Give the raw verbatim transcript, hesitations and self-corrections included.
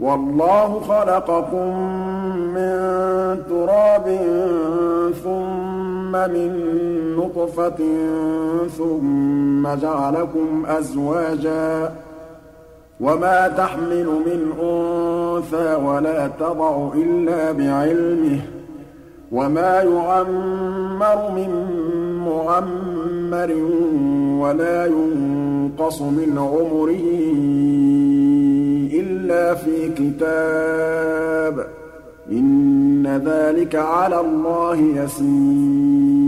وَاللَّهُ خَلَقَكُم مِّن تُرَابٍ ثُمَّ مِن نُّطْفَةٍ ثُمَّ جَعَلَكُمْ أَزْوَاجًا ۚ وَمَا تَحْمِلُ مِنْ أُنثَىٰ وَلَا تَضَعُ إِلَّا بِعِلْمِهِ ۚ وَمَا يُعَمَّرُ مِن مُّعَمَّرٍ وَلَا يُنقَصُ مِنْ عُمُرِهِ إِلَّا فِي كِتَابٍ ۚ إِنَّ ذَٰلِكَ عَلَى اللَّهِ يَسِيرٌ